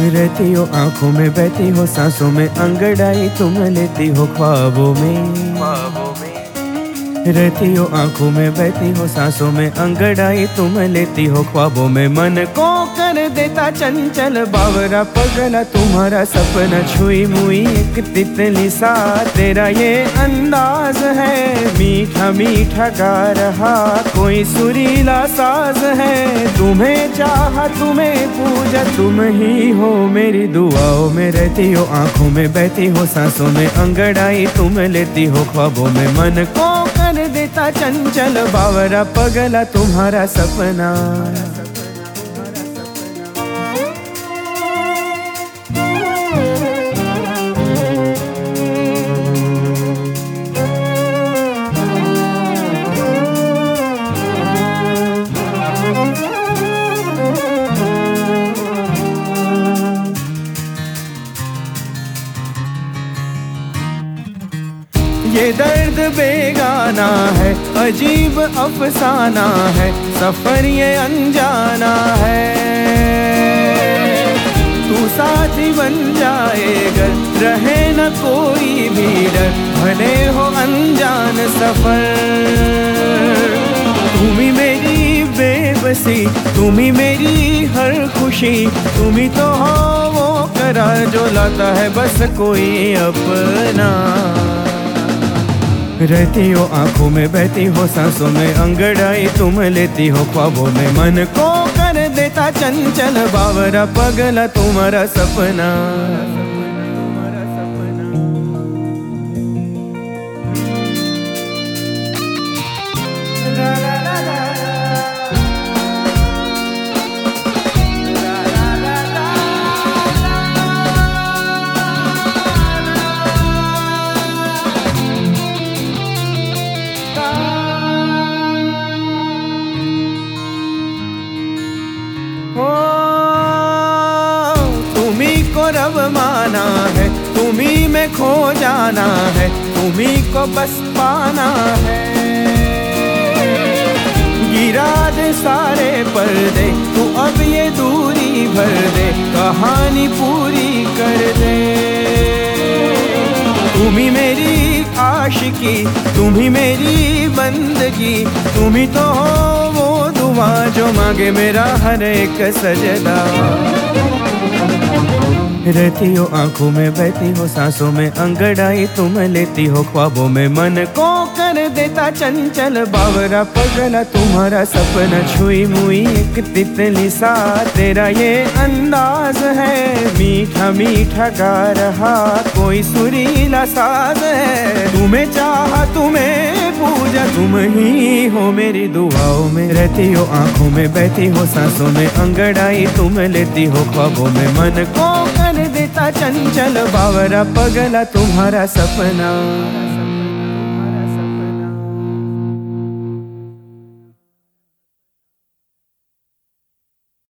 रहती हो आंखों में, बहती हो सांसों में, अंगड़ाई तुम लेती हो ख्वाबों में। रहती हो आंखों में, बहती हो सांसों में, अंगड़ाई तुम लेती हो ख्वाबों में। मन को कर देता चंचल बावरा पगला तुम्हारा सपना, छुई मुई एक तितली सा तेरा ये अंदाज है। मीठा मीठा गा रहा कोई सुरीला साज है। तुम्हें चाहा तुम्हें पूजा, तुम ही हो मेरी दुआओं में। रहती हो आंखों में, बहती हो सांसों में, अंगड़ाई तुम लेती हो ख्वाबों में। मन को कर देता चंचल बावरा पगला तुम्हारा सपना। ये दर्द बेगाना है, अजीब अफसाना है, सफर ये अनजाना है। तू साथी बन जाएगा, रहे न कोई भी डर, भले हो अनजान सफर। तुम ही मेरी बेबसी, तुम ही मेरी हर खुशी, तुम ही तो हो वो करार जो लाता है बस कोई अपना। रहती हो आंखों में, बहती हो सांसों में, अंगड़ाई तुम लेती हो ख्वाबों में। मन को कर देता चंचल बावरा पगला तुम्हारा सपना। तुम्ही को रब माना है, तुम्ही में खो जाना है, तुम्ही को बस पाना है। गिरा दे सारे पर्दे, तू अब ये दूरी भर दे, कहानी पूरी कर दे। तुम्ही मेरी आशिकी, तुम्ही मेरी बंदगी, तुम्ही तो हो वो दुआ जो मांगे मेरा हर एक सजदा। रहती हो आंखों में, बहती हो सांसों में, अंगड़ाई तुम लेती हो ख्वाबों में। मन को कर देता चंचल बावरा पगला तुम्हारा सपना, छुई मुई एक तितली सा तेरा ये अंदाज है। मीठा मीठा गा रहा कोई सुरीला साज है। तुम्हें चाहा तुम्हें पूजा, तुम ही हो मेरी दुआओं में। रहती हो आंखों में, बहती हो सांसों में, अंगड़ाई तुम लेती हो ख्वाबों में। मन को कर देता चंचल बावरा पगला तुम्हारा सपना।